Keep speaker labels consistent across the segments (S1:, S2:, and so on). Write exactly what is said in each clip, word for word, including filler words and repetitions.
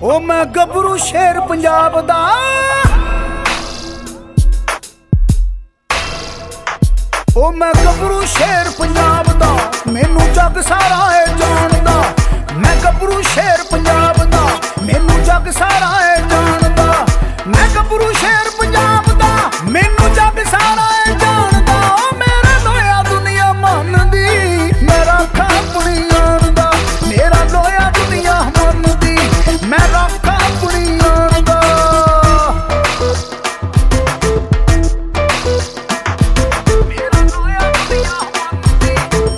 S1: ओ मैं गबरू शेर पंजाब दा, ओ मैं गबरू शेर पंजाब दा, मैनू जग सारा है जानदा। मैं गबरू शेर पंजाब दा, मैनू जग सारा है जानदा। मैं गबरू शेर पंजाब दा, मैनू जग सारा है जानदा। ओ मेरा लोया दुनिया मनदी, मेरा रखा अपनी आन दा। मेरा लोया दुनिया मनदी, मैं रखा अपनी आन दा। मेरा लोया दुनिया मनदी।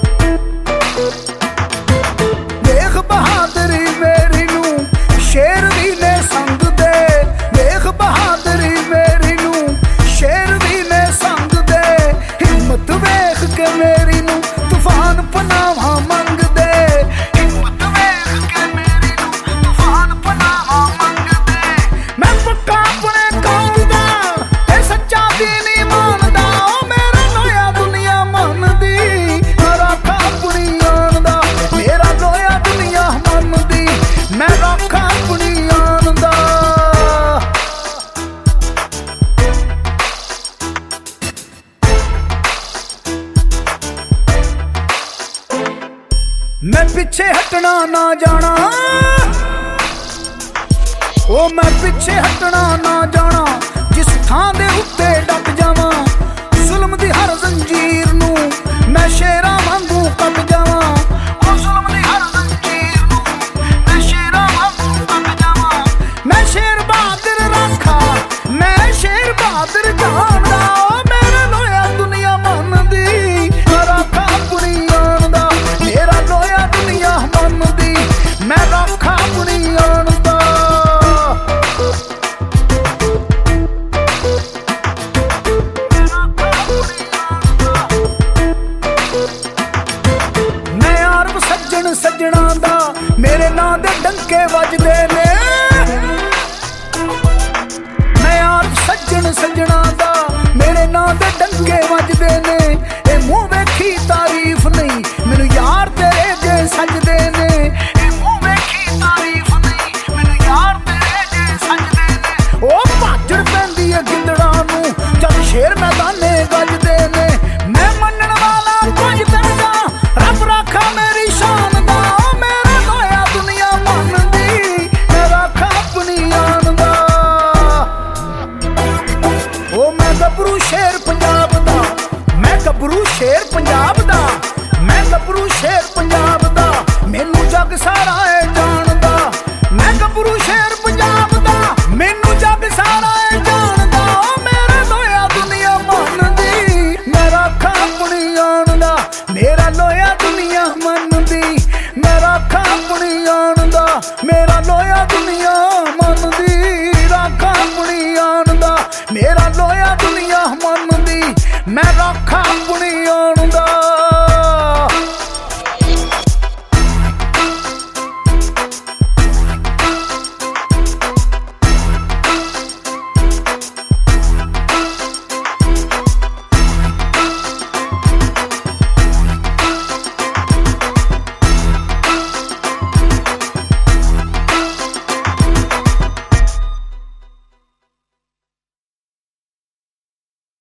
S1: देख बहादुरी मेरी नू शेर दी ने संग दे। देख बहादुरी मेरी नू शेर दी ने संग दे। हिम्मत वेख के मेरी नू तूफान पनावा मंग दे। हिम्मत वेख के मेरी नू तूफान पनावा मंग दे। मैं पक्का अपने कौम दा, ए सच्चा दीन ईमान दा। ओ मेरा लोया दुनिया मनदी, मैं रखा अपनी आन दा। मेरा लोया दुनिया मनदी, मैं रखा अपनी आन दा। मैं पिछे हटना ना जाना, ओ मैं पिछे हटना ना जाना। जिस थां दे उत्ते डट जावां, जुल्म दी हर जंजीर नू मैं शेरां वांगू कट जावां। ओ जुल्म दी हर जंजीर नू मैं शेरां वांगू कट जावां। मैं शेर बहादुर रखा, मैं शेर बहादुर जानदा। ओ मेरा लोया दुनिया मनदी, मैं रखा अपनी आन दा। मेरा लोया दुनिया मनदी, मैं रखा अपनी आन दा। मैं अरब सज्जन सज्जणा दा, मेरे नां दे डंके वजदे ने। मैं अरब सज्जन सज्जणा दा, मेरे नां दे डंके वजदे ने। ए मूंह वेखी तारीफ नहीं, मैनू यार तेरे जे सजदे ने। ए मूंह वेखी तारीफ नहीं, मैनू यार तेरे जे सजदे ने। ओ भाजड़ पैंदी है गिंदड़ा नू, जद शेर मैदाने गजदे ने। मैं मनण वाला कुछ करदा, रब रखा मेरी शान दा। ओ मेरा लोया दुनिया मनदी, मैं रखा अपनी आन दा। ओ मैं गबरू शेर पंजाब दा, मैं गबरू शेर पंजाब